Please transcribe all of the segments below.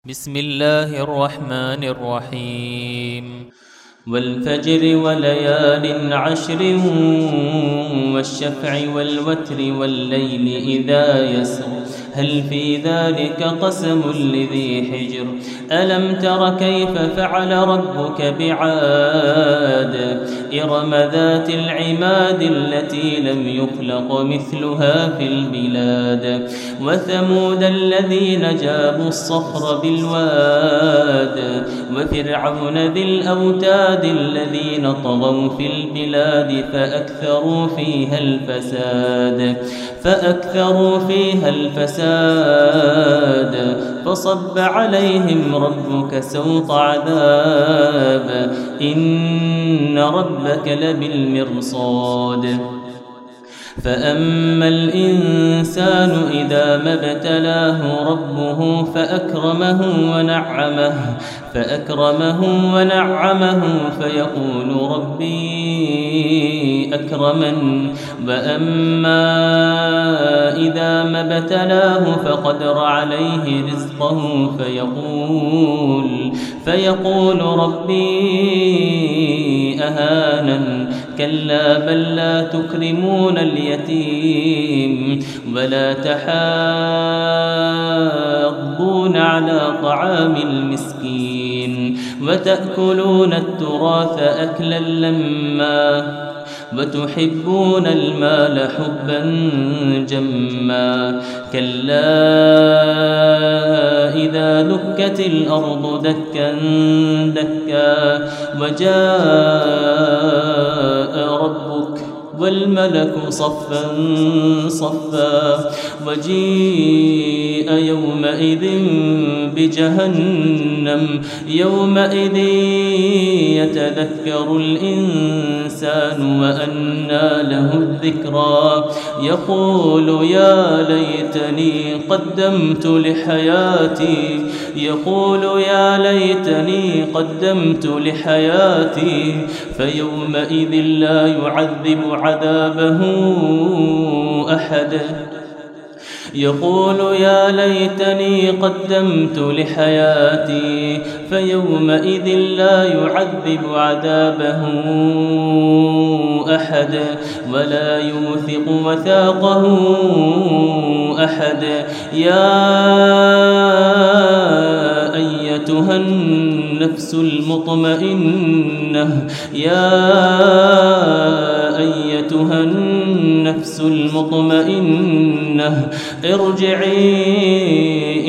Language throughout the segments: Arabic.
بسم الله الرحمن الرحيم والفجر وليال عشر والشفع والوتر والليل إذا يسر هل في ذلك قسم لذي حجر ألم تر كيف فعل ربك بعاد إرم ذات العماد التي لم يخلق مثلها في البلاد وثمود الذين جابوا الصخر بالواد وفرعون ذي الأوتاد الذين طغوا في البلاد فأكثروا فيها الفساد فصب عليهم ربك سوط عذاب إن ربك لبالمرصاد فأما الإنسان إذا ما ابتلاه ربه فأكرمه ونعمه فيقول ربي أكرمن وأما إذا ما ابتلاه فقدر عليه رزقه فيقول ربي أهانن كلا بل لا تكرمون اليتيم ولا تحاضون على طعام المسكين وتأكلون التراث أكلا لما وتحبون المال حبا جما كلا إذا دكت الأرض دكا دكا وجاء ربك والملك صفا صفا وجيء يومئذ بجهنم يومئذ يتذكر الإنسان وأنى له الذكرى يقول يا ليتني قدمت لحياتي فيومئذ لا يعذب عذابه أحد يقول يا ليتني قدمت لحياتي فيومئذ لا يعذب عذابه أحد ولا يوثق وثاقه أحد يا أيتها النفس المطمئنة ارجعي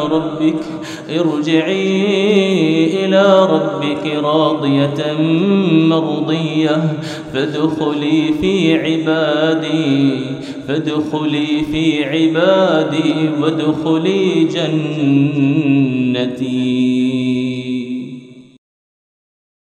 إلى ربك راضية مرضية فادخلي في عبادي وادخلي جنتي.